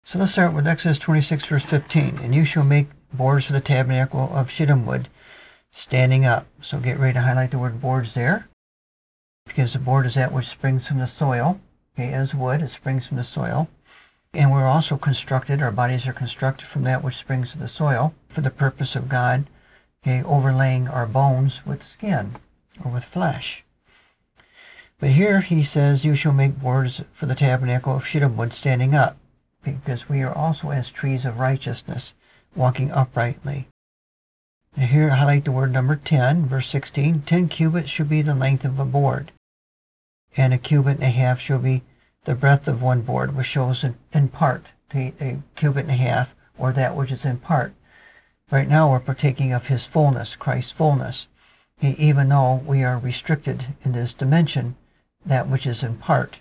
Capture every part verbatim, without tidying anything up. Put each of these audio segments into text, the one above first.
So let's start with Exodus twenty-six, verse fifteen. And you shall make boards for the tabernacle of shittim wood, standing up. So get ready to highlight the word boards there, because the board is that which springs from the soil. Okay, as wood, it springs from the soil. And we're also constructed, our bodies are constructed from that which springs from the soil for the purpose of God, okay, overlaying our bones with skin or with flesh. But here he says, you shall make boards for the tabernacle of shittim wood standing up, because we are also as trees of righteousness, walking uprightly. And here highlight the word number ten, verse sixteen. Ten cubits shall be the length of a board, and a cubit and a half shall be the breadth of one board, which shows in, in part, a, a cubit and a half, or that which is in part. Right now we're partaking of his fullness, Christ's fullness. He, even though we are restricted in this dimension, that which is in part.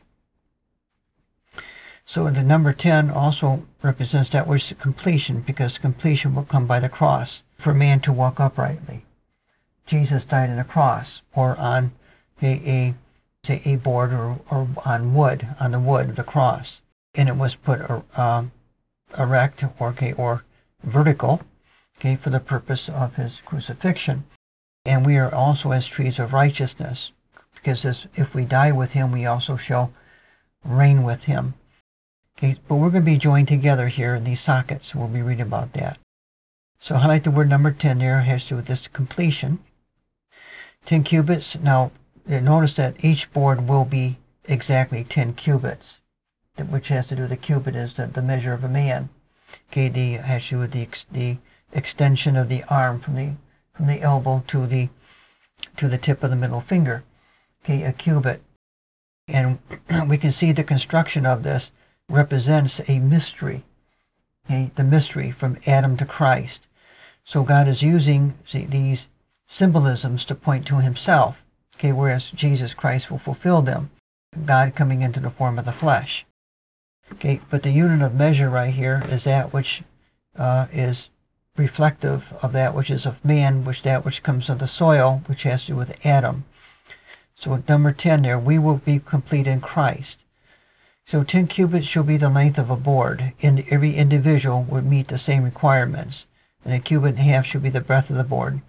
So the number ten also represents that which is completion, because completion will come by the cross, for man to walk uprightly. Jesus died on a cross, or on a, a say a board, or, or on wood, on the wood of the cross. And it was put uh, erect, or, okay, or vertical, okay, for the purpose of his crucifixion. And we are also as trees of righteousness, because as, if we die with him, we also shall reign with him. Okay, but we're going to be joined together here in these sockets. We'll be reading about that. So highlight the word number ten there. It has to do with this completion. ten cubits. Now, notice that each board will be exactly ten cubits, which has to do with the cubit is the, the measure of a man. Okay, the has to do with the the extension of the arm from the from the elbow to the to the tip of the middle finger. Okay, a cubit, and we can see the construction of this represents a mystery. Okay, the mystery from Adam to Christ. So God is using see, these symbolisms to point to himself. Okay, whereas Jesus Christ will fulfill them, God coming into the form of the flesh. Okay, but the unit of measure right here is that which uh, is reflective of that which is of man, which that which comes of the soil, which has to do with Adam. So at number ten there, we will be complete in Christ. So ten cubits shall be the length of a board, and every individual would meet the same requirements, and a cubit and a half shall be the breadth of the board.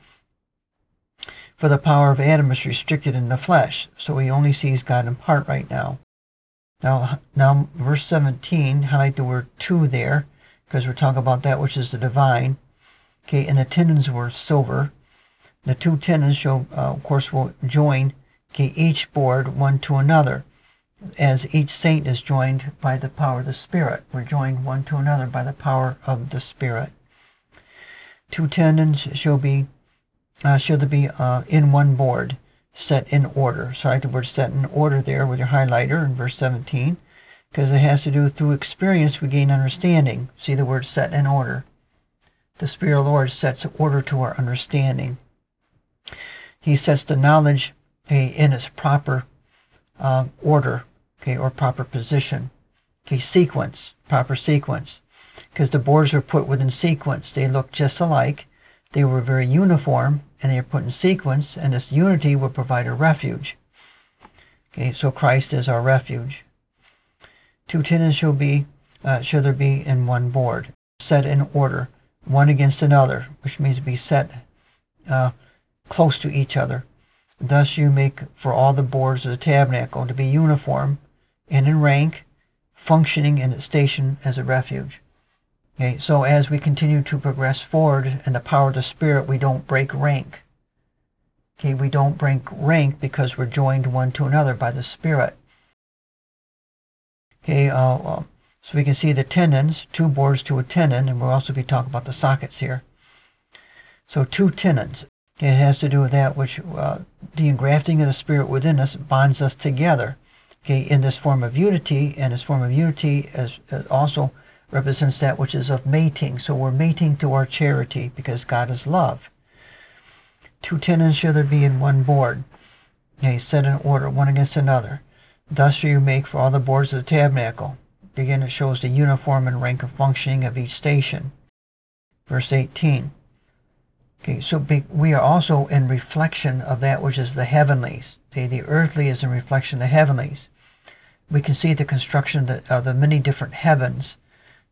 For the power of Adam is restricted in the flesh, so he only sees God in part right now. Now, now verse seventeen, highlight the word two there, because we're talking about that which is the divine. Okay, and the tendons were silver. The two tendons shall, uh, of course, will join, okay, each board one to another, as each saint is joined by the power of the Spirit. We're joined one to another by the power of the Spirit. Two tendons shall be Uh, should be uh, in one board, set in order. So I write the word set in order there with your highlighter in verse seventeen, because it has to do with through experience we gain understanding. See the word set in order. The Spirit of the Lord sets order to our understanding. He sets the knowledge okay, in its proper uh, order, okay, or proper position. Okay, sequence, proper sequence. Because the boards are put within sequence. They look just alike. They were very uniform, and they are put in sequence, and this unity will provide a refuge. Okay, so Christ is our refuge. Two tendons shall be, uh, shall there be in one board, set in order, one against another, which means to be set uh, close to each other. Thus you make for all the boards of the tabernacle to be uniform and in rank, functioning in its station as a refuge. Okay, so as we continue to progress forward in the power of the Spirit, we don't break rank. Okay, we don't break rank because we're joined one to another by the Spirit. Okay, uh, uh, so we can see the tendons, two boards to a tendon, and we'll also be talking about the sockets here. So two tendons. It has to do with that which uh, the engrafting of the Spirit within us bonds us together. Okay, in this form of unity, and this form of unity is, is also represents that which is of mating. So we're mating to our charity because God is love. Two tendons shall there be in one board, okay, set in order, one against another. Thus shall you make for all the boards of the tabernacle. Again, it shows the uniform and rank of functioning of each station. Verse eighteen. Okay, so we are also in reflection of that which is the heavenlies. Okay, the earthly is in reflection of the heavenlies. We can see the construction of the, of the many different heavens.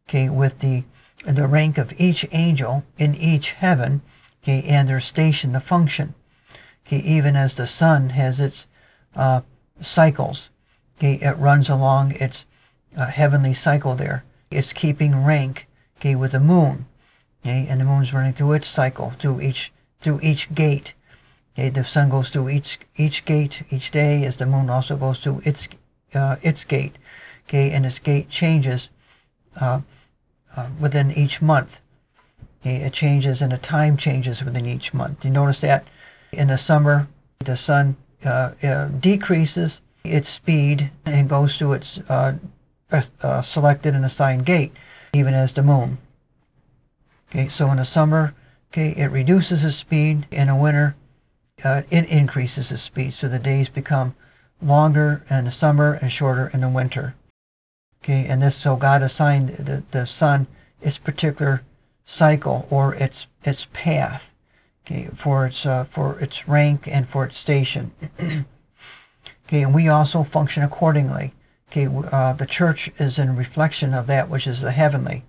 okay, with the the rank of each angel in each heaven, okay, and their station, the function, okay, even as the sun has its uh, cycles, okay, it runs along its uh, heavenly cycle there. It's keeping rank, okay, with the moon, okay, and the moon's running through its cycle, through each through each gate. Okay, the sun goes through each each gate each day, as the moon also goes through its uh, its gate. Okay, and its gate changes uh, uh, within each month. Okay, it changes and the time changes within each month. You notice that in the summer, the sun uh, uh, decreases its speed and goes through its uh, uh, selected and assigned gate, even as the moon. Okay, so in the summer, okay, it reduces its speed. In the winter, Uh, it increases its speed, so the days become longer in the summer and shorter in the winter. Okay, and this, so God assigned the, the sun its particular cycle or its its path, okay, for its uh, for its rank and for its station. Okay, and we also function accordingly. Okay, uh, the church is in reflection of that which is the heavenly.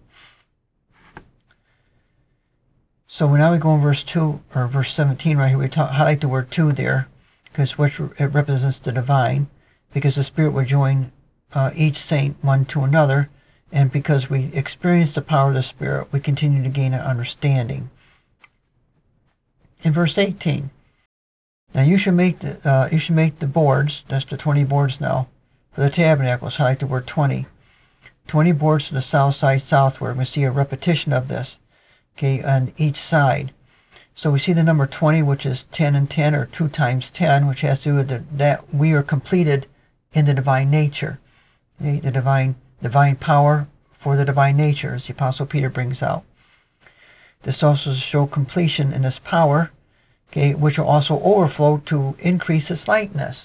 So now we go in verse two, or verse seventeen right here. We talk, highlight the word two there, because which it represents the divine, because the Spirit will join uh, each saint one to another, and because we experience the power of the Spirit, we continue to gain an understanding. In verse eighteen, now you should make the uh, you should make the boards. That's the twenty boards now for the tabernacles. Highlight the word twenty. Twenty boards to the south side southward. We see a repetition of this. Okay, on each side. So we see the number twenty, which is ten and ten, or two times ten, which has to do with the, that we are completed in the divine nature. Okay, the divine divine power for the divine nature, as the Apostle Peter brings out. This also shows completion in this power, okay, which will also overflow to increase its likeness.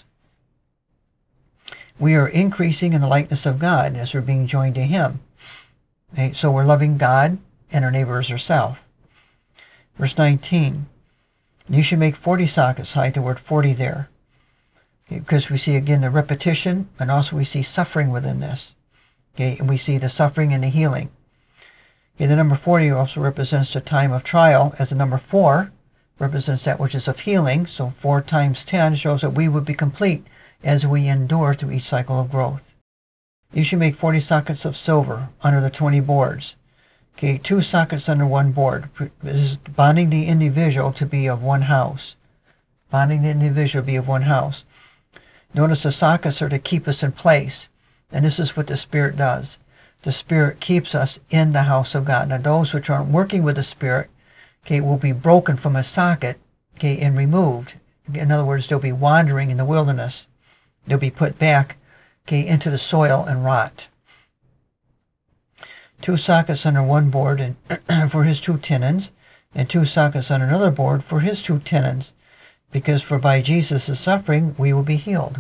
We are increasing in the likeness of God as we're being joined to Him. Okay, so we're loving God and our neighbor as ourselves. Verse nineteen, you should make forty sockets. Hide the word forty there. Okay, because we see again the repetition, and also we see suffering within this. Okay, and we see the suffering and the healing. Okay, the number forty also represents the time of trial, as the number four represents that which is of healing. So four times ten shows that we would be complete as we endure through each cycle of growth. You should make forty sockets of silver under the twenty boards. Okay, two sockets under one board. This is bonding the individual to be of one house. Bonding the individual to be of one house. Notice the sockets are to keep us in place. And this is what the Spirit does. The Spirit keeps us in the house of God. Now those which aren't working with the Spirit, okay, will be broken from a socket, okay, and removed. In other words, they'll be wandering in the wilderness. They'll be put back, okay, into the soil and rot. Two sockets under one board and for his two tenons, and two sockets on another board for his two tenons, because for by Jesus' suffering we will be healed.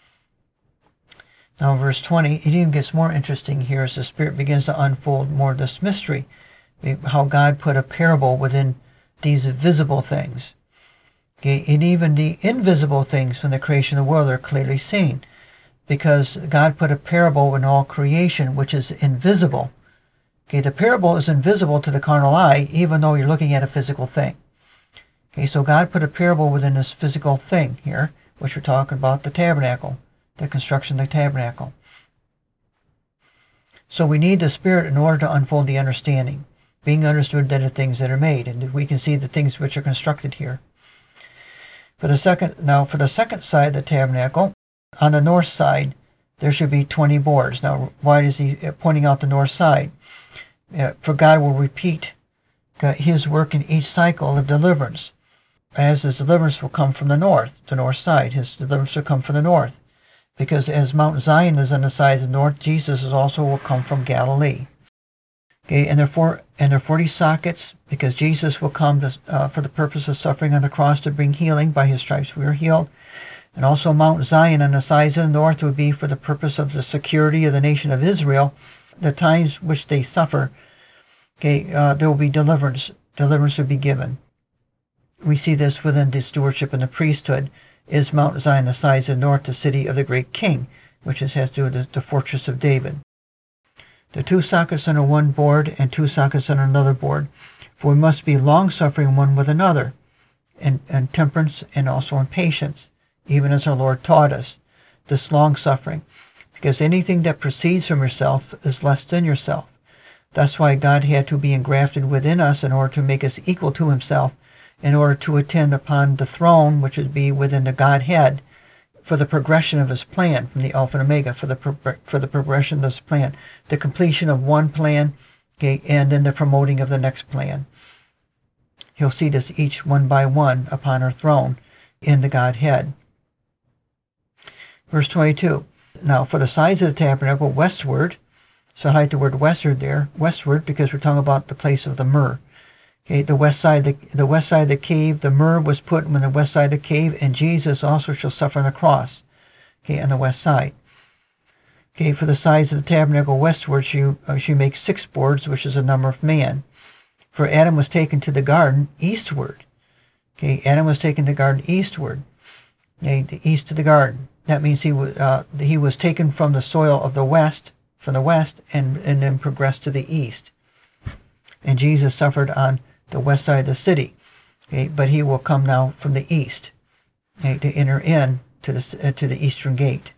Now verse twenty, it even gets more interesting here as the Spirit begins to unfold more of this mystery, how God put a parable within these visible things. Okay, and even the invisible things from the creation of the world are clearly seen, because God put a parable in all creation which is invisible. Okay, the parable is invisible to the carnal eye, even though you're looking at a physical thing. Okay, so God put a parable within this physical thing here, which we're talking about the tabernacle, the construction of the tabernacle. So we need the Spirit in order to unfold the understanding, being understood that the things that are made, and we can see the things which are constructed here. For the second, now for the second side of the tabernacle, on the north side, there should be twenty boards. Now, why is he pointing out the north side? Uh, for God will repeat uh, His work in each cycle of deliverance, as His deliverance will come from the north, the north side. His deliverance will come from the north, because as Mount Zion is on the side of the north, Jesus is also will come from Galilee. Okay, and therefore, and there are forty sockets, because Jesus will come to, uh, for the purpose of suffering on the cross to bring healing. By His stripes we are healed. And also Mount Zion on the sides of the north would be for the purpose of the security of the nation of Israel. The times which they suffer, okay, uh, there will be deliverance. Deliverance will be given. We see this within the stewardship and the priesthood. Is Mount Zion the sides of the north, the city of the great king, which is, has to do with the, the fortress of David. The two sockets on one board and two sockets on another board. For we must be long-suffering one with another, and, and temperance, and also in patience, even as our Lord taught us, this long-suffering. Because anything that proceeds from yourself is less than yourself. That's why God had to be engrafted within us in order to make us equal to himself, in order to attend upon the throne, which would be within the Godhead, for the progression of his plan from the Alpha and Omega, for the pro- for the progression of this plan, the completion of one plan, okay, and then the promoting of the next plan. He'll seat us each one by one upon our throne in the Godhead. Verse twenty-two. Now, for the sides of the tabernacle westward, so I hide the word westward there, westward, because we're talking about the place of the myrrh. Okay, the west side, the, the west side of the cave, the myrrh was put on the west side of the cave, and Jesus also shall suffer on the cross. Okay, on the west side. Okay, for the sides of the tabernacle westward, she uh, she makes six boards, which is the number of man. For Adam was taken to the garden eastward. Okay, Adam was taken to the garden eastward. Okay, the east of the garden. That means he was uh, he was taken from the soil of the west, from the west, and and then progressed to the east. And Jesus suffered on the west side of the city, okay, but he will come now from the east, okay, to enter in to the uh, to the eastern gate.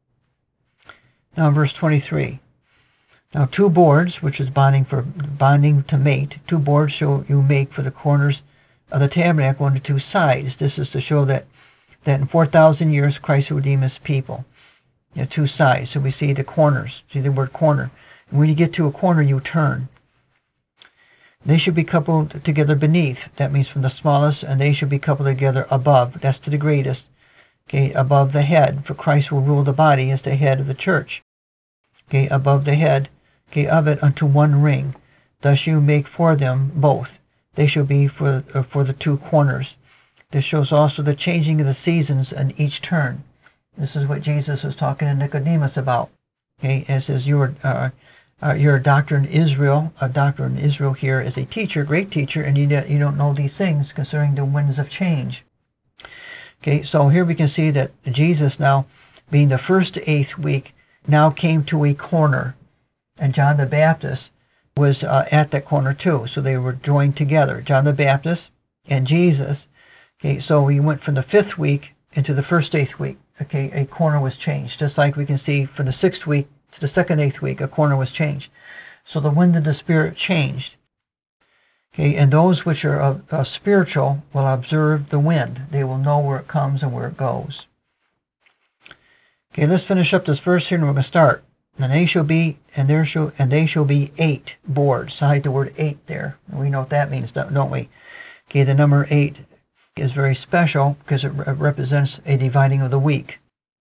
Now, verse twenty-three. Now, two boards, which is bonding for bonding to mate, two boards shall you make for the corners of the tabernacle on the two sides. This is to show that that in four thousand years Christ will redeem his people. You know, two sides. So we see the corners. See the word corner. And when you get to a corner, you turn. They should be coupled together beneath. That means from the smallest, and they should be coupled together above. That's to the greatest. Okay, above the head. For Christ will rule the body as the head of the church. Okay, above the head. Okay, of it unto one ring. Thus you make for them both. They shall be for uh, for the two corners. This shows also the changing of the seasons in each turn. This is what Jesus was talking to Nicodemus about. Okay, it says you're uh, uh, you're a doctor in Israel. A doctor in Israel here is a teacher, great teacher, and you you don't know these things concerning the winds of change. Okay, so here we can see that Jesus now, being the first eighth week, now came to a corner, and John the Baptist was uh, at that corner too. So they were joined together, John the Baptist and Jesus. Okay, so we went from the fifth week into the first eighth week. Okay, a corner was changed, just like we can see from the sixth week to the second eighth week, a corner was changed. So the wind of the Spirit changed. Okay, and those which are uh, uh, spiritual will observe the wind. They will know where it comes and where it goes. Okay, let's finish up this verse here, and we're going to start. And they shall be, and there shall, and they shall be eight boards. So I hide the word eight there. We know what that means, don't we? Okay, the number eight is very special because it re- represents a dividing of the week.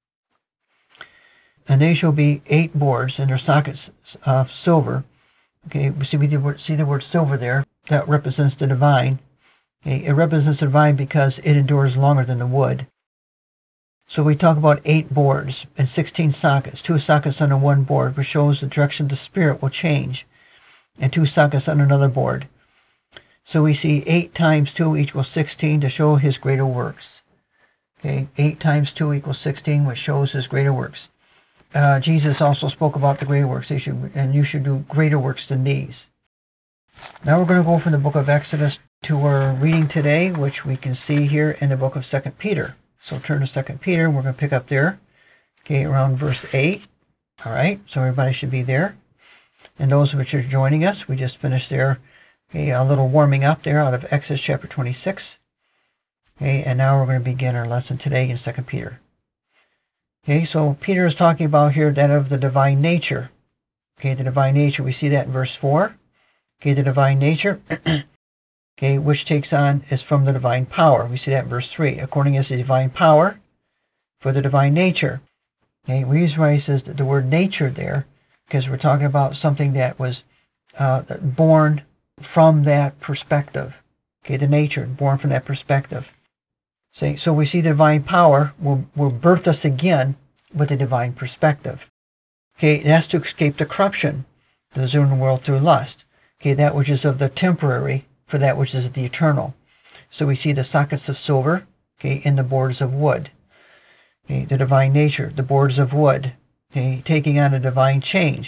And they shall be eight boards, and their sockets of silver. Okay, we see, we see the word silver there. That represents the divine. Okay, it represents the divine because it endures longer than the wood. So we talk about eight boards and sixteen sockets. Two sockets on one board, which shows the direction the Spirit will change, and two sockets on another board. So we see eight times two equals sixteen to show his greater works. Okay, eight times two equals sixteen, which shows his greater works. Uh, Jesus also spoke about the greater works, they should, and you should do greater works than these. Now we're going to go from the book of Exodus to our reading today, which we can see here in the book of Second Peter. So turn to Second Peter, and we're going to pick up there, okay, around verse eight. All right, so everybody should be there. And those which are joining us, we just finished there, okay, a little warming up there out of Exodus chapter twenty-six. Okay, and now we're going to begin our lesson today in Second Peter. Okay, so Peter is talking about here that of the divine nature. Okay, the divine nature, we see that in verse four. Okay, the divine nature, okay, which takes on is from the divine power. We see that in verse three. According as the divine power for the divine nature. Okay, the reason why he says the word nature there, because we're talking about something that was uh, born from that perspective. Okay, the nature, born from that perspective. So, so we see the divine power will, will birth us again with a divine perspective. Okay, that's to escape the corruption that is in the world through lust. Okay, that which is of the temporary for that which is the eternal. So we see the sockets of silver, okay, in the boards of wood. Okay, the divine nature, the boards of wood, okay, taking on a divine change.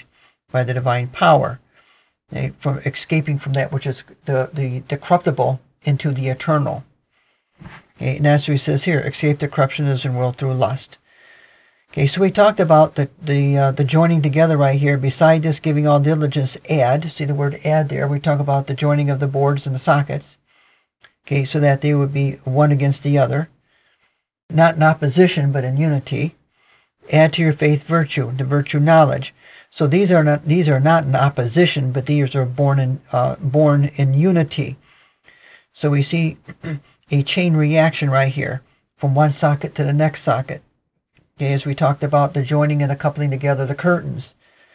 by the divine power, okay, from escaping from that which is the, the, the corruptible into the eternal. Okay, and that's what he says here, escape the corruption that is in the world through lust. Okay, so we talked about the the uh, the joining together right here. Beside this, giving all diligence, add. See the word add there. We talk about the joining of the boards and the sockets. Okay, so that they would be one against the other, not in opposition, but in unity. Add to your faith virtue, the virtue knowledge. So these are not these are not in opposition, but these are born in uh, born in unity. So we see a chain reaction right here from one socket to the next socket. Okay, as we talked about the joining and the coupling together the curtains.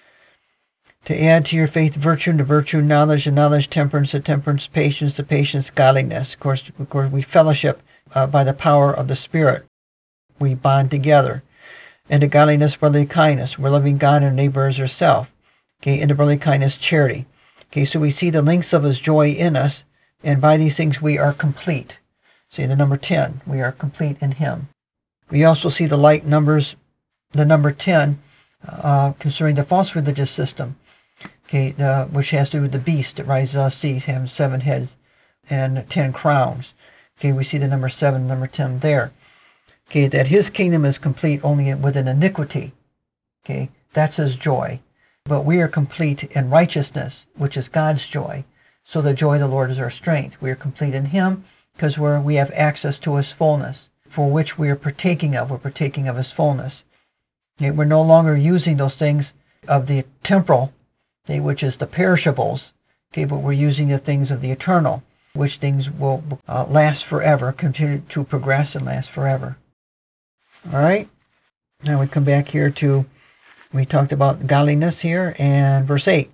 To add to your faith virtue, and to virtue knowledge, and knowledge temperance, to temperance patience, to patience godliness. Of course, of course we fellowship uh, by the power of the Spirit. We bond together. And to godliness, brotherly kindness. We're loving God and neighbor as ourselves. Okay, and to brotherly kindness, charity. Okay, so we see the links of His joy in us, and by these things we are complete. See the number ten, we are complete in Him. We also see the light numbers, the number ten, uh, concerning the false religious system, okay, the, which has to do with the beast that rises out of the sea, having seven heads and ten crowns. Okay, we see the number seven, number ten there. Okay, that his kingdom is complete only within iniquity. Okay, that's his joy. But we are complete in righteousness, which is God's joy. So the joy of the Lord is our strength. We are complete in Him because we're, we have access to His fullness, for which we are partaking of. We're partaking of His fullness. Okay, we're no longer using those things of the temporal, okay, which is the perishables, okay, but we're using the things of the eternal, which things will uh, last forever, continue to progress and last forever. All right. Now we come back here to, we talked about godliness here, and verse eight.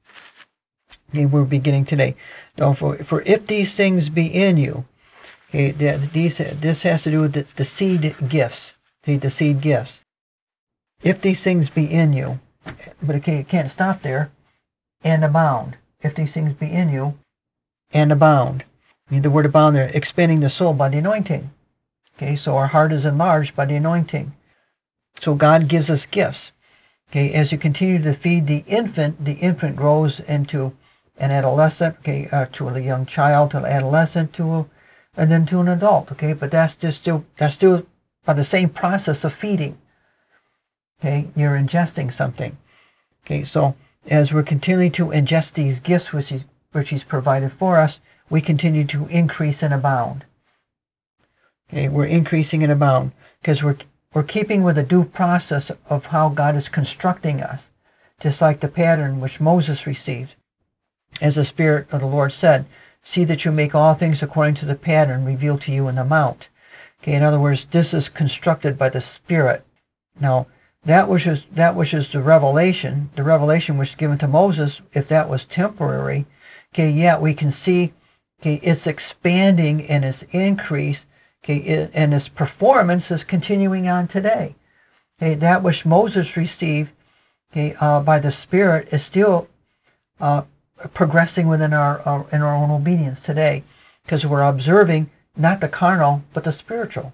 Okay, we're beginning today. Now, for, for if these things be in you, okay, these, this has to do with the, the seed gifts, okay, the seed gifts. If these things be in you, but okay, it can't stop there, and abound. If these things be in you, and abound. I mean, the word abound there, expanding the soul by the anointing. Okay, so our heart is enlarged by the anointing. So God gives us gifts. Okay, as you continue to feed the infant, the infant grows into an adolescent, okay, uh, to a young child, to an adolescent, to a, and then to an adult. Okay, but that's just still that's still by the same process of feeding. Okay, you're ingesting something. Okay, so as we're continuing to ingest these gifts which He's which He's provided for us, we continue to increase and abound. Okay, we're increasing and abound because we're we're keeping with the due process of how God is constructing us, just like the pattern which Moses received. As the Spirit of the Lord said, see that you make all things according to the pattern revealed to you in the mount. Okay, in other words, this is constructed by the Spirit. Now, that which is that which is the revelation, the revelation which is given to Moses, if that was temporary, okay, yeah, we can see, okay, it's expanding and its increase, okay, it, and its performance is continuing on today. Okay, that which Moses received, okay, uh, by the Spirit is still uh, progressing within our, our in our own obedience today, because we're observing not the carnal but the spiritual.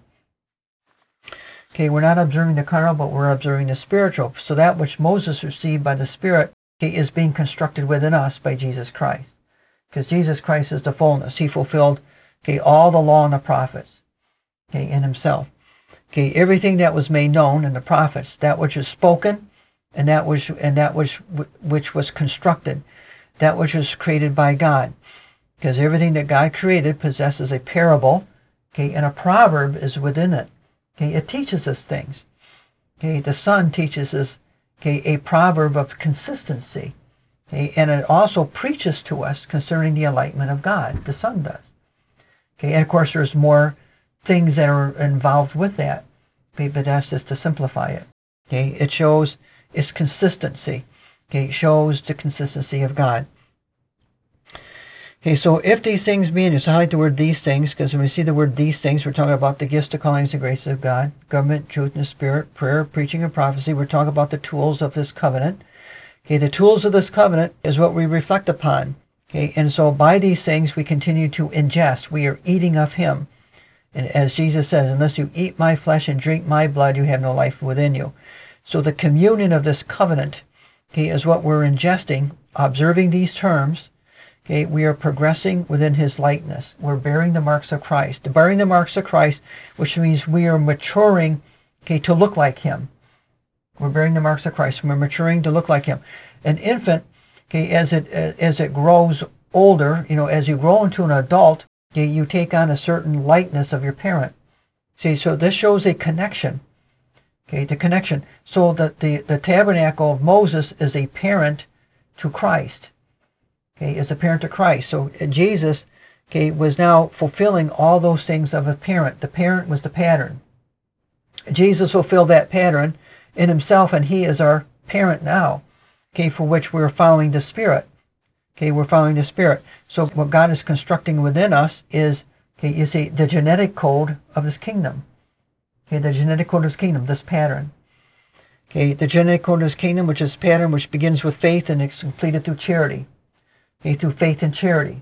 Okay, we're not observing the carnal, but we're observing the spiritual. So that which Moses received by the Spirit, okay, is being constructed within us by Jesus Christ, because Jesus Christ is the fullness. He fulfilled, okay, all the law and the prophets, okay, in Himself. Okay, everything that was made known in the prophets, that which is spoken, and that which and that which which was constructed, that which was created by God, because everything that God created possesses a parable, okay, and a proverb is within it. Okay, it teaches us things. Okay, the Son teaches us, okay, a proverb of consistency. Okay, and it also preaches to us concerning the enlightenment of God. The Son does. Okay, and of course there's more things that are involved with that. Okay, but that's just to simplify it. Okay, it shows its consistency. Okay, it shows the consistency of God. Okay, so if these things be in you, so I like the word these things, because when we see the word these things, we're talking about the gifts, the callings, and graces of God, government, truth, and the Spirit, prayer, preaching, and prophecy. We're talking about the tools of this covenant. Okay, the tools of this covenant is what we reflect upon. Okay, and so by these things we continue to ingest. We are eating of Him. And as Jesus says, unless you eat my flesh and drink my blood, you have no life within you. So the communion of this covenant, okay, is what we're ingesting, observing these terms. Okay, we are progressing within his likeness. We're bearing the marks of Christ. Bearing the marks of Christ, which means we are maturing, okay, to look like him. We're bearing the marks of Christ. We're maturing to look like him. An infant, okay, as it as it grows older, you know, as you grow into an adult, okay, you take on a certain likeness of your parent. See, so this shows a connection. Okay, the connection. So that the, the tabernacle of Moses is a parent to Christ. Okay, is a parent to Christ. So Jesus, okay, was now fulfilling all those things of a parent. The parent was the pattern. Jesus fulfilled that pattern in himself, and he is our parent now, okay, for which we're following the Spirit. Okay, we're following the Spirit. So what God is constructing within us is, okay, you see, the genetic code of his kingdom. Okay, the genetic code of his kingdom, this pattern. Okay, the genetic code of his kingdom, which is pattern which begins with faith and is completed through charity. Okay, through faith and charity.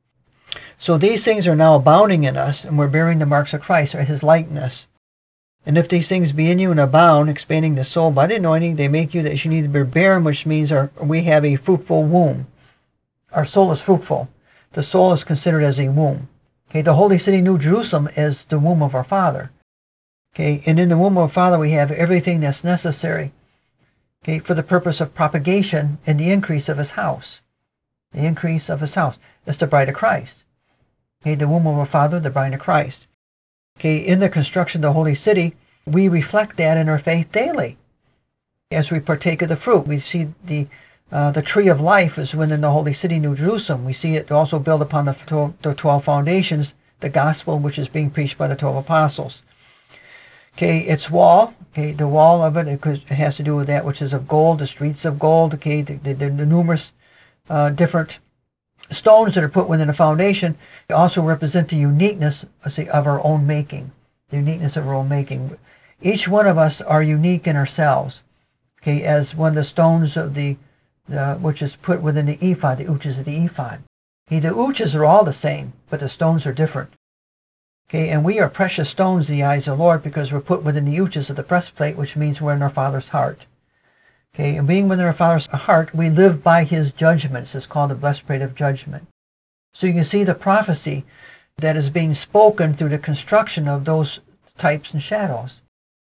So these things are now abounding in us, and we're bearing the marks of Christ, or his likeness. And if these things be in you and abound, expanding the soul by the anointing, they make you that you need to be barren, which means our, we have a fruitful womb. Our soul is fruitful. The soul is considered as a womb. Okay, the holy city, New Jerusalem, is the womb of our Father. Okay, and in the womb of our Father we have everything that's necessary, okay, for the purpose of propagation and the increase of his house. The increase of his house. It's the bride of Christ. Okay, the womb of our Father, the bride of Christ. Okay, in the construction of the holy city, we reflect that in our faith daily. As we partake of the fruit, we see the uh, the tree of life is within the holy city, New Jerusalem. We see it also built upon the, the twelve foundations, the gospel which is being preached by the twelve apostles. Okay, its wall, okay, the wall of it, it, it has to do with that which is of gold, the streets of gold, okay, the, the, the numerous uh, different stones that are put within the foundation. They also represent the uniqueness, let's say, of our own making. The uniqueness of our own making. Each one of us are unique in ourselves. Okay, as one of the stones of the, uh, which is put within the ephod, the ouches of the ephod. Okay, the ouches are all the same, but the stones are different. Okay, and we are precious stones in the eyes of the Lord because we're put within the ouches of the breastplate, which means we're in our Father's heart. Okay, and being within our Father's heart, we live by his judgments. It's called the breastplate of judgment. So you can see the prophecy that is being spoken through the construction of those types and shadows.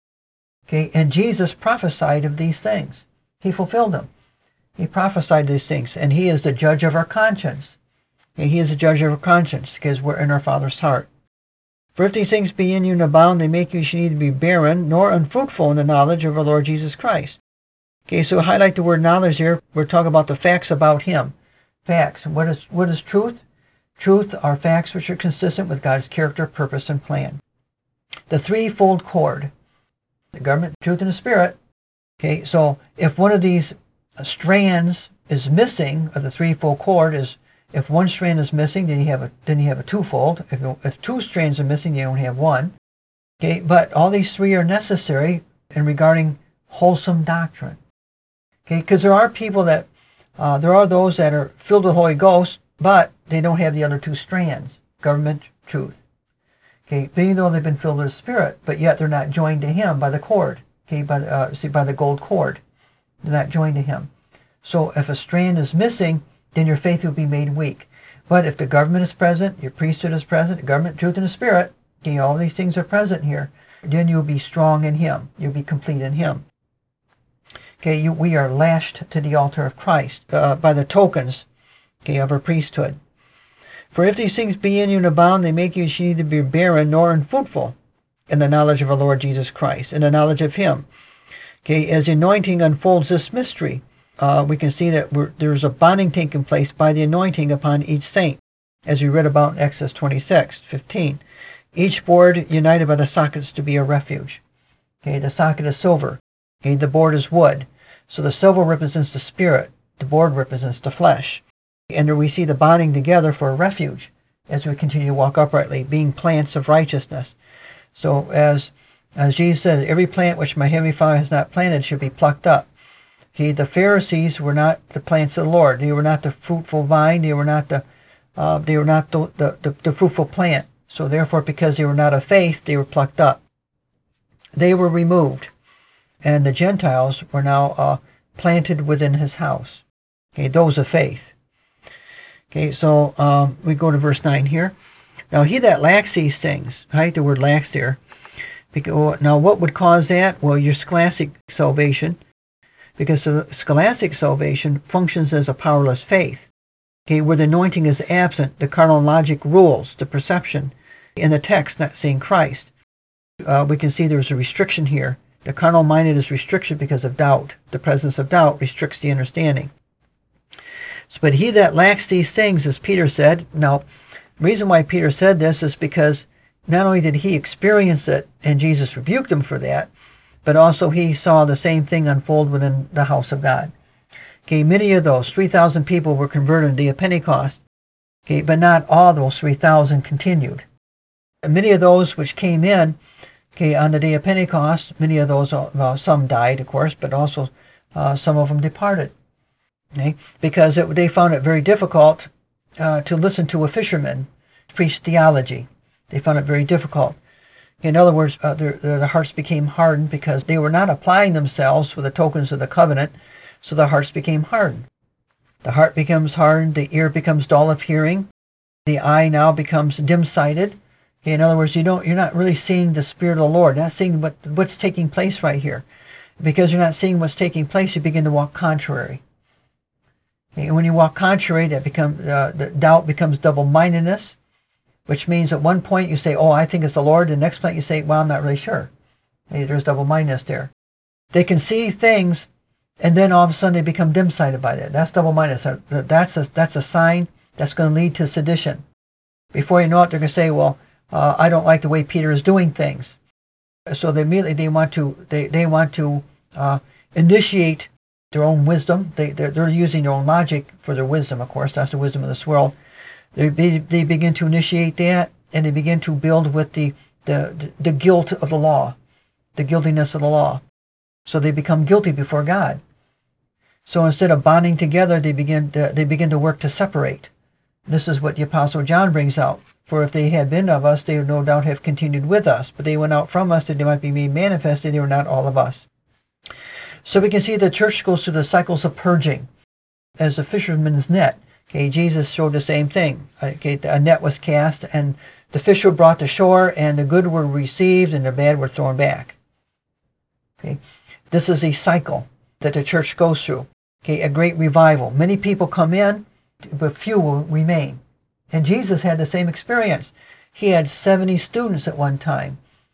Okay, and Jesus prophesied of these things. He fulfilled them. He prophesied these things, and he is the judge of our conscience. Okay, he is the judge of our conscience because we're in our Father's heart. For if these things be in you and abound, they make you neither be barren nor unfruitful in the knowledge of our Lord Jesus Christ. Okay, so highlight the word knowledge here. We're talking about the facts about him. Facts. What is what is truth? Truth are facts which are consistent with God's character, purpose, and plan. The threefold cord. The government, truth, and the Spirit. Okay, so if one of these strands is missing of the threefold cord, is if one strand is missing, then you have a then you have a twofold. If if two strands are missing, you only have one. Okay, but all these three are necessary in regarding wholesome doctrine. Okay, because there are people that uh, there are those that are filled with the Holy Ghost, but they don't have the other two strands: government, truth. Okay, being though they've been filled with the Spirit, but yet they're not joined to Him by the cord. Okay, by the, uh, see by the gold cord, they're not joined to Him. So if a strand is missing, then your faith will be made weak. But if the government is present, your priesthood is present, the government, truth, and the Spirit, okay, all these things are present here, then you'll be strong in Him. You'll be complete in Him. Okay, you, we are lashed to the altar of Christ uh, by the tokens, okay, of our priesthood. For if these things be in you and abound, they make you neither be barren nor unfruitful in the knowledge of our Lord Jesus Christ, in the knowledge of Him. Okay, as the anointing unfolds this mystery, Uh, we can see that we're, there's a bonding taking place by the anointing upon each saint, as we read about in Exodus twenty-six fifteen. Each board united by the sockets to be a refuge. Okay, the socket is silver. Okay, the board is wood. So the silver represents the spirit. The board represents the flesh. And there we see the bonding together for a refuge as we continue to walk uprightly, being plants of righteousness. So as as Jesus said, every plant which my heavenly Father has not planted should be plucked up. Okay, the Pharisees were not the plants of the Lord. They were not the fruitful vine. They were not the uh, they were not the, the, the, the fruitful plant. So therefore, because they were not of faith, they were plucked up. They were removed, and the Gentiles were now uh, planted within his house. Okay, those of faith. Okay, so um, we go to verse nine here. Now he that lacks these things, right? The word lacks there. Now what would cause that? Well, your scholastic salvation, because the scholastic salvation functions as a powerless faith. Okay, where the anointing is absent, the carnal logic rules the perception in the text, not seeing Christ. Uh, we can see there's a restriction here. The carnal minded is restriction because of doubt. The presence of doubt restricts the understanding. So, but he that lacks these things, as Peter said. Now, the reason why Peter said this is because not only did he experience it, and Jesus rebuked him for that, but also he saw the same thing unfold within the house of God. Okay, many of those, three thousand people were converted on the day of Pentecost, okay, but not all those three thousand continued. And many of those which came in, okay, on the day of Pentecost, many of those, well, some died, of course, but also uh, some of them departed. Okay, because it, they found it very difficult uh, to listen to a fisherman preach theology. They found it very difficult. In other words, uh, their, their hearts became hardened because they were not applying themselves for the tokens of the covenant, so the hearts became hardened. The heart becomes hardened, the ear becomes dull of hearing, the eye now becomes dim-sighted. Okay, in other words, you don't, you're not really seeing the Spirit of the Lord, not seeing what, what's taking place right here. Because you're not seeing what's taking place, you begin to walk contrary. Okay, and when you walk contrary, that becomes, uh, the doubt becomes double-mindedness, which means at one point you say, oh, I think it's the Lord. The next point you say, well, I'm not really sure. Hey, there's double-mindedness there. They can see things, and then all of a sudden they become dim-sighted by that. That's double-mindedness. That's a, that's a sign that's going to lead to sedition. Before you know it, they're going to say, well, uh, I don't like the way Peter is doing things. So they immediately they want to they, they want to uh, initiate their own wisdom. They they're, they're using their own logic for their wisdom. Of course, that's the wisdom of this world. They they begin to initiate that, and they begin to build with the the the guilt of the law, the guiltiness of the law. So they become guilty before God. So instead of bonding together, they begin to, they begin to work to separate. This is what the Apostle John brings out. For if they had been of us, they would no doubt have continued with us. But they went out from us that they might be made manifest, that they were not all of us. So we can see the church goes through the cycles of purging. As a fisherman's net, okay, Jesus showed the same thing. Okay, a net was cast, and the fish were brought to shore, and the good were received, and the bad were thrown back. Okay, this is a cycle that the church goes through. Okay, a great revival. Many people come in, but few will remain. And Jesus had the same experience. He had seventy students at one time.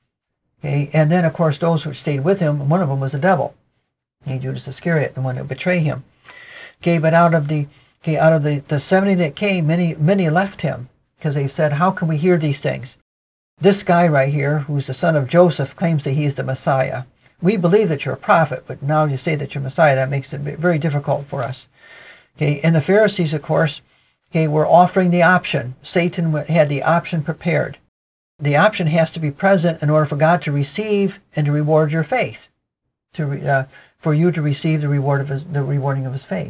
Okay, and then, of course, those who stayed with him, one of them was the devil. Okay, Judas Iscariot, the one who betrayed him. Okay, but out of the okay, out of the, the seventy that came, many many left him because they said, how can we hear these things? This guy right here, who's the son of Joseph, claims that he is the Messiah. We believe that you're a prophet, but now you say that you're Messiah. That makes it very difficult for us. Okay, and the Pharisees, of course, okay, were offering the option. Satan had the option prepared. The option has to be present in order for God to receive and to reward your faith, to uh, for you to receive the reward of his, the rewarding of his faith.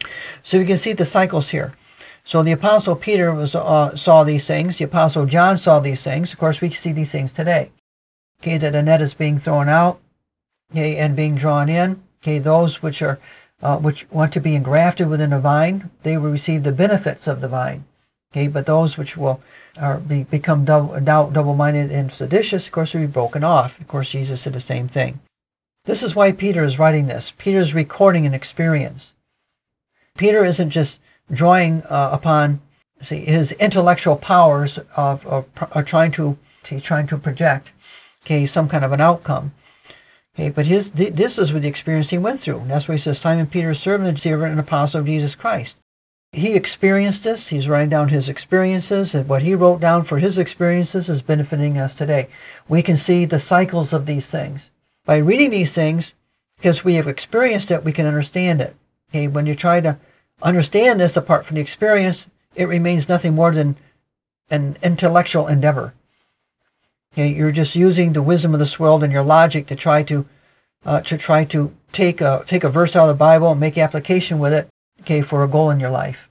So you can see the cycles here. So the Apostle Peter was uh, saw these things. The Apostle John saw these things. Of course, we see these things today. Okay, that the net is being thrown out, okay, and being drawn in. Okay, those which are uh, which want to be engrafted within a vine, they will receive the benefits of the vine. Okay, but those which will are be, become double, doubt, double-minded and seditious, of course, will be broken off. Of course, Jesus did the same thing. This is why Peter is writing this. Peter is recording an experience. Peter isn't just drawing uh, upon see his intellectual powers of, of, of trying to see, trying to project okay some kind of an outcome. Okay, but his th- this is what the experience he went through. And that's why he says, Simon Peter, servant, servant, and apostle of Jesus Christ. He experienced this. He's writing down his experiences, and what he wrote down for his experiences is benefiting us today. We can see the cycles of these things. By reading these things, because we have experienced it, we can understand it. Okay, when you try to understand this apart from the experience, it remains nothing more than an intellectual endeavor. Okay, you're just using the wisdom of this world and your logic to try to uh, to try to take a take a verse out of the Bible and make application with it, okay, for a goal in your life.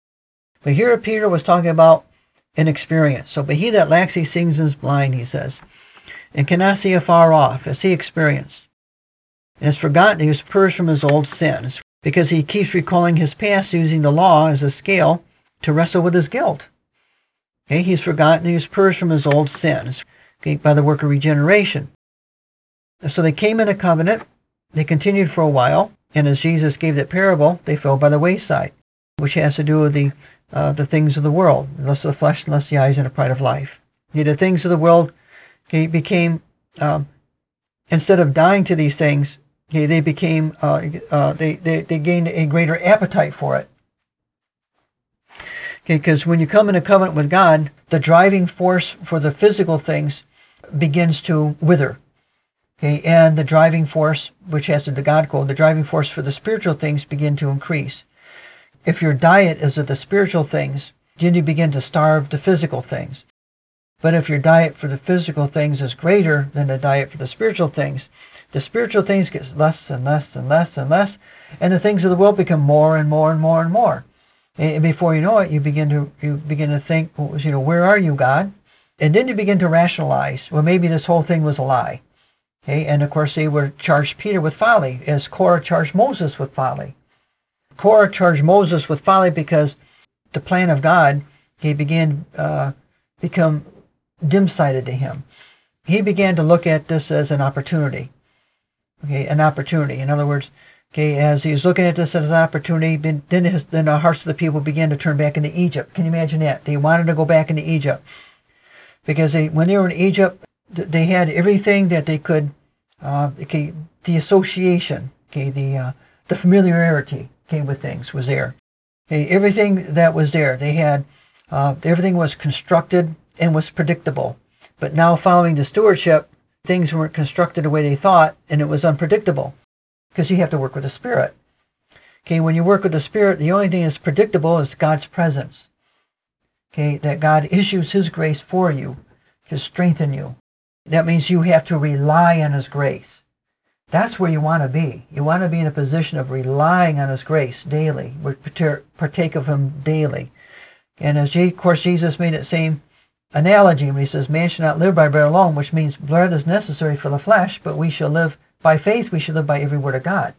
But here Peter was talking about an experience. So, but he that lacks these things is blind, he says, and cannot see afar off, as he experienced. and has forgotten he was purged from his old sins, because he keeps recalling his past using the law as a scale to wrestle with his guilt. Okay, he's forgotten he was purged from his old sins, okay, by the work of regeneration. So they came in a covenant, they continued for a while, and as Jesus gave that parable, they fell by the wayside, which has to do with the uh, the things of the world, lust of the flesh, lust of the eyes, and the pride of life. Okay, the things of the world, okay, became, um, instead of dying to these things, okay, they became, uh, uh, they, they, they gained a greater appetite for it. Okay, because when you come in a covenant with God, the driving force for the physical things begins to wither. Okay, and the driving force, which has to do with the God code, the driving force for the spiritual things begin to increase. If your diet is of the spiritual things, then you begin to starve the physical things. But if your diet for the physical things is greater than the diet for the spiritual things, the spiritual things get less and less and less and less, and the things of the world become more and more and more and more. And before you know it, you begin to you begin to think, well, you know, where are you, God? And then you begin to rationalize, well, maybe this whole thing was a lie. Okay, and of course they were charged Peter with folly, as Korah charged Moses with folly. Korah charged Moses with folly because the plan of God, he began uh, become dim-sighted to him. He began to look at this as an opportunity. Okay, an opportunity. In other words, okay, as he was looking at this as an opportunity, then his, then the hearts of the people began to turn back into Egypt. Can you imagine that? They wanted to go back into Egypt because they, when they were in Egypt, they had everything that they could. Uh, okay, the association, okay, the uh, the familiarity, okay, with things was there. Okay, everything that was there, they had. Uh, everything was constructed and was predictable. But now, following the stewardship, things weren't constructed the way they thought, and it was unpredictable, because you have to work with the Spirit. Okay, when you work with the Spirit, the only thing that's predictable is God's presence. Okay, that God issues His grace for you to strengthen you. That means you have to rely on His grace. That's where you want to be. You want to be in a position of relying on His grace daily, partake of Him daily. And as of course Jesus made that same analogy when He says, man shall not live by bread alone, which means bread is necessary for the flesh, but we shall live by faith, we shall live by every word of God.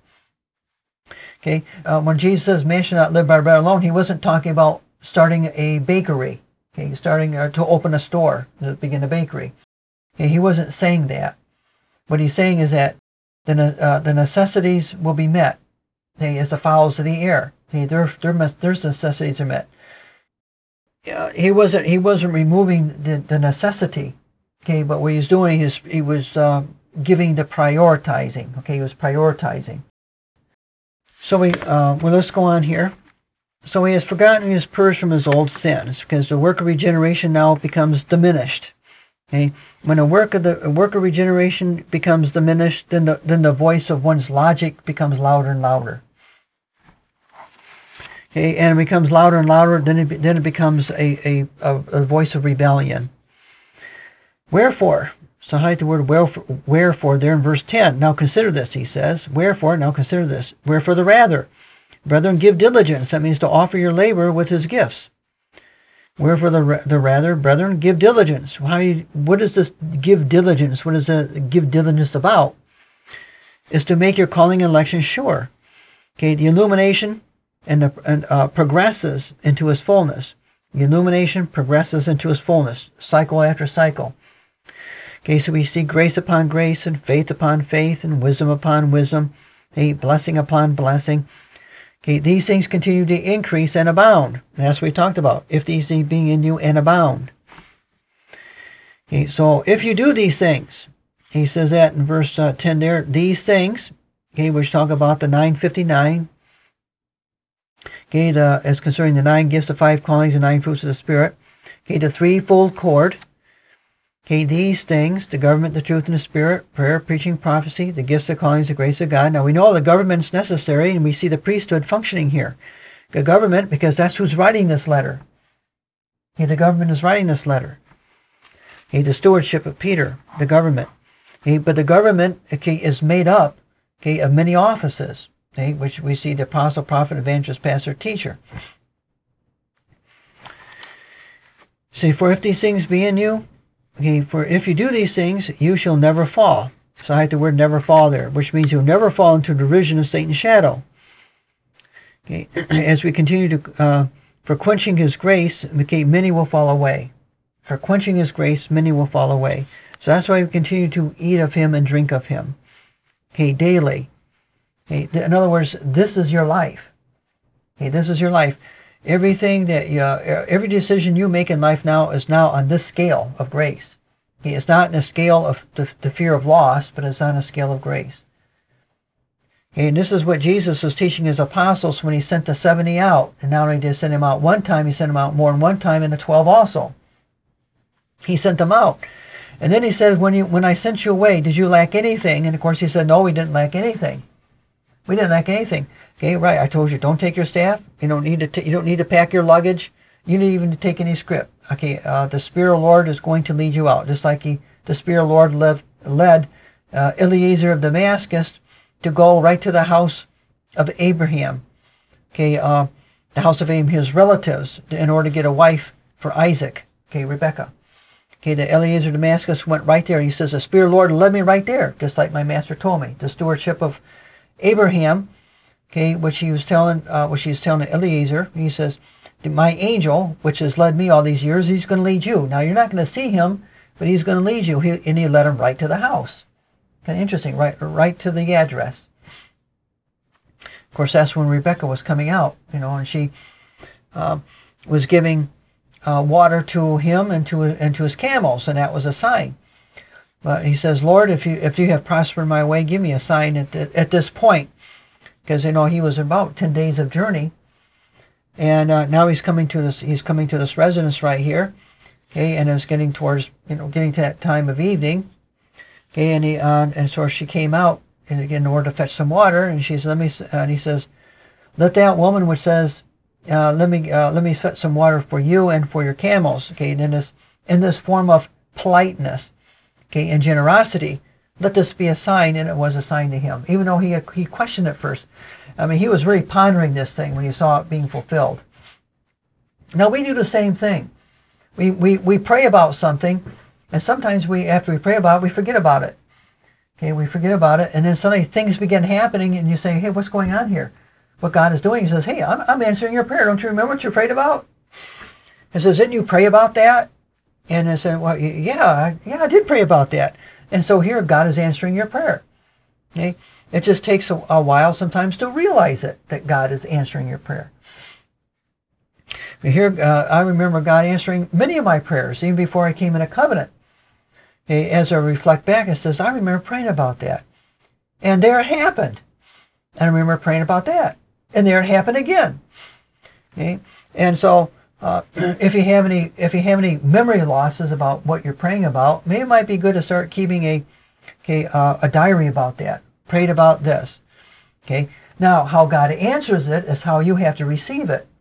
Okay, uh, when Jesus says man shall not live by bread alone, He wasn't talking about starting a bakery, okay, starting uh, to open a store, to begin a bakery. Okay, He wasn't saying that. What He's saying is that the, uh, the necessities will be met, okay, as the fowls of the air. Okay, their, their, their necessities are met. Uh, he wasn't he wasn't removing the, the necessity, okay, but what he was doing is he was uh, giving the prioritizing, okay, he was prioritizing. So we, uh, well, let's go on here. So he has forgotten he is purged from his old sins, because the work of regeneration now becomes diminished. Okay, when a work of the a work of regeneration becomes diminished, then the then the voice of one's logic becomes louder and louder. Okay, and it becomes louder and louder. Then it then it becomes a a, a, a voice of rebellion. Wherefore, so highlight the word wherefore, wherefore there in verse ten. Now consider this, he says. Wherefore, now consider this. Wherefore the rather, brethren, give diligence. That means to offer your labor with His gifts. Wherefore the the rather, brethren, give diligence. How you, what is this give diligence? What is the give diligence about? Is to make your calling and election sure. Okay, the illumination and, the, and uh, progresses into His fullness. The illumination progresses into His fullness, cycle after cycle. Okay, so we see grace upon grace, and faith upon faith, and wisdom upon wisdom, okay, blessing upon blessing. Okay, these things continue to increase and abound. And that's what we talked about. If these things be in you and abound. Okay, so if you do these things, he says that in verse uh, ten there, these things, okay, which talk about the nine fifty-nine, okay, the, as concerning the nine gifts, the five callings, the nine fruits of the Spirit, okay, the threefold cord, okay, these things, the government, the truth, and the Spirit, prayer, preaching, prophecy, the gifts, the callings, the grace of God. Now we know the government's necessary, and we see the priesthood functioning here. The government, because that's who's writing this letter. Okay, the government is writing this letter. Okay, the stewardship of Peter, the government. Okay, but the government, okay, is made up, okay, of many offices, okay, which we see the apostle, prophet, evangelist, pastor, teacher. See, for if these things be in you, okay, for if you do these things, you shall never fall. So I have the word never fall there, which means you'll never fall into derision of Satan's shadow. Okay, as we continue to, uh, for quenching his grace, okay, many will fall away. For quenching his grace, many will fall away. So that's why we continue to eat of him and drink of him. Okay, daily. Okay, in other words, this is your life. Okay, this is your life. Everything that you, uh, every decision you make in life now is now on this scale of grace. Okay, it's not in a scale of the, the fear of loss, but it's on a scale of grace. Okay, and this is what Jesus was teaching his apostles when he sent the seventy out. And not only did he send them out one time, he sent them out more than one time, and the twelve also. He sent them out. And then he said, when you when I sent you away, did you lack anything? And of course he said, no, we didn't lack anything. We didn't lack anything. Okay, right, I told you, don't take your staff. You don't need to t- you don't need to pack your luggage. You don't even take any script. Okay, uh, the Spirit of the Lord is going to lead you out. Just like he, the Spirit of the Lord led, led uh, Eliezer of Damascus to go right to the house of Abraham. Okay, uh, the house of Abraham, his relatives, in order to get a wife for Isaac. Okay, Rebecca. Okay, the Eliezer of Damascus went right there. He says, the Spirit of the Lord led me right there, just like my master told me. The stewardship of Abraham, okay, which he was telling, uh, which he was telling Eliezer. He says, my angel, which has led me all these years, he's going to lead you. Now, you're not going to see him, but he's going to lead you. He, and he led him right to the house. Kind of interesting, right, right to the address. Of course, that's when Rebecca was coming out, you know, and she uh, was giving uh, water to him and to and to his camels, and that was a sign. But he says, Lord, if you if you have prospered my way, give me a sign at the, at this point, because you know he was about ten days of journey, and uh, now he's coming to this he's coming to this residence right here, okay, and it's getting towards you know getting to that time of evening, okay, and he uh, and so she came out and again in order to fetch some water, and she says, let me, uh, and he says, let that woman which says, uh, let me uh, let me fetch some water for you and for your camels, okay, and in this in this form of politeness. Okay, and generosity, let this be a sign, and it was a sign to him, even though he he questioned it first. I mean, he was really pondering this thing when he saw it being fulfilled. Now, we do the same thing. We, we, we pray about something, and sometimes we, after we pray about it, we forget about it. Okay, we forget about it, and then suddenly things begin happening, and you say, hey, what's going on here? What God is doing, he says, hey, I'm, I'm answering your prayer. Don't you remember what you prayed about? He says, didn't you pray about that? And I said, well, yeah, yeah, I did pray about that. And so here, God is answering your prayer. Okay? It just takes a, a while sometimes to realize it, that God is answering your prayer. But here, uh, I remember God answering many of my prayers, even before I came in a covenant. Okay? As I reflect back, it says, I remember praying about that. And there it happened. And I remember praying about that. And there it happened again. Okay? And so, Uh, if you have any, if you have any memory losses about what you're praying about, maybe it might be good to start keeping a, okay, uh, a diary about that. Prayed about this. Okay. Now, how God answers it is how you have to receive it.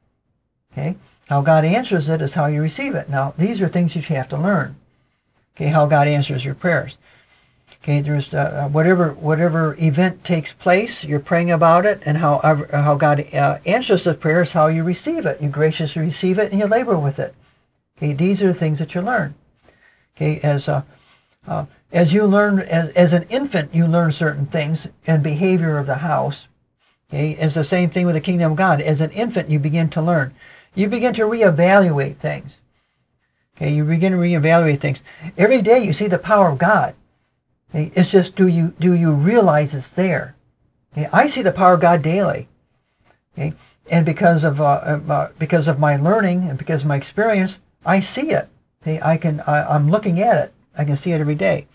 Okay. How God answers it is how you receive it. Now, these are things that you have to learn. Okay. How God answers your prayers. Okay. There's uh, whatever whatever event takes place, you're praying about it, and how how God uh, answers the prayer is how you receive it. You graciously receive it, and you labor with it. Okay. These are the things that you learn. Okay. As uh, uh, as you learn as as an infant, you learn certain things and behavior of the house. Okay. It's the same thing with the kingdom of God. As an infant, you begin to learn. You begin to reevaluate things. Okay. You begin to reevaluate things every day. You see the power of God. Okay, it's just, do you do you realize it's there? Okay, I see the power of God daily, okay, and because of uh, uh, because of my learning and because of my experience, I see it. Okay, I can I, I'm looking at it. I can see it every day.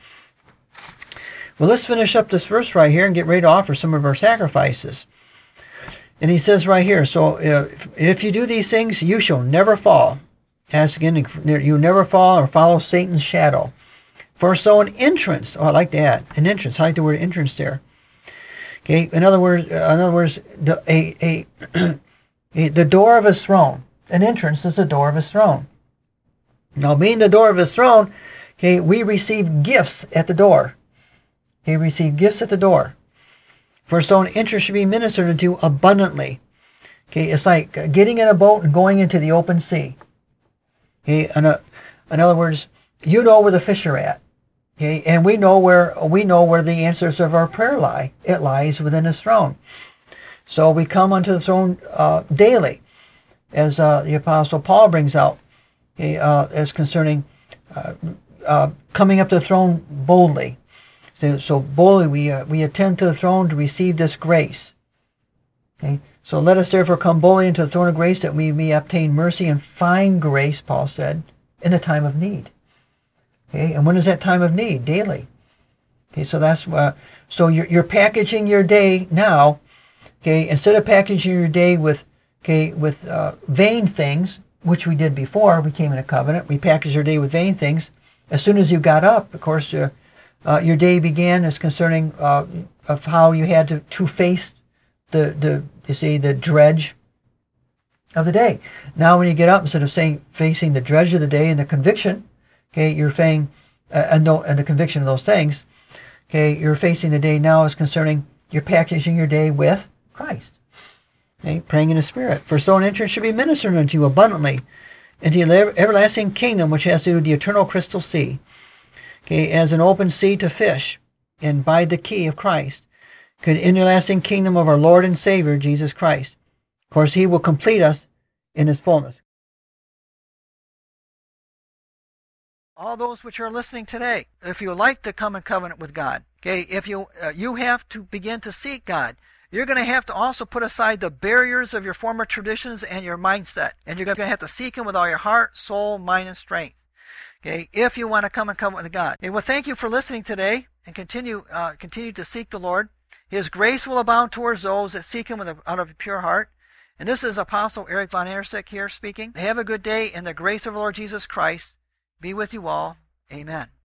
Well, let's finish up this verse right here and get ready to offer some of our sacrifices. And he says right here, so uh, if, if you do these things, you shall never fall. As again, you never fall or follow Satan's shadow. For so an entrance, oh, I like that, an entrance. I like the word entrance there. Okay, in other words, in other words, the, a, a, a the door of his throne. An entrance is the door of his throne. Now, being the door of his throne, okay, we receive gifts at the door. Okay, receive gifts at the door. For so an entrance should be ministered into abundantly. Okay, it's like getting in a boat and going into the open sea. Okay, in, a, in other words, you know where the fish are at. Okay, and we know where we know where the answers of our prayer lie. It lies within His throne. So we come unto the throne uh, daily, as uh, the Apostle Paul brings out, okay, uh, as concerning uh, uh, coming up to the throne boldly. So, so boldly we uh, we attend to the throne to receive this grace. Okay, so let us therefore come boldly into the throne of grace that we may obtain mercy and find grace, Paul said, in the time of need. Okay, and when is that time of need? Daily. Okay, so that's uh, so you're you're packaging your day now. Okay, instead of packaging your day with okay with uh, vain things, which we did before we came in a covenant, we packaged your day with vain things. As soon as you got up, of course, uh, uh, your day began as concerning uh, of how you had to, to face the the you see the dredge of the day. Now, when you get up, instead of saying facing the dredge of the day and the conviction. Okay, you're saying, uh, and, no, and the conviction of those things. Okay, you're facing the day now as concerning, you're packaging your day with Christ. Okay, praying in the Spirit. For so an entrance should be ministered unto you abundantly into the everlasting kingdom, which has to do with the eternal crystal sea. Okay, as an open sea to fish, and by the key of Christ. Okay, the everlasting kingdom of our Lord and Savior, Jesus Christ. Of course, He will complete us in His fullness. All those which are listening today, if you like to come in covenant with God, okay, if you uh, you have to begin to seek God, you're going to have to also put aside the barriers of your former traditions and your mindset, and you're going to have to seek Him with all your heart, soul, mind, and strength. Okay, if you want to come in covenant with God. Okay, well, thank you for listening today, and continue uh, continue to seek the Lord. His grace will abound towards those that seek Him with a, out of a pure heart. And this is Apostle Eric Von Andersick here speaking. Have a good day, and the grace of the Lord Jesus Christ be with you all. Amen.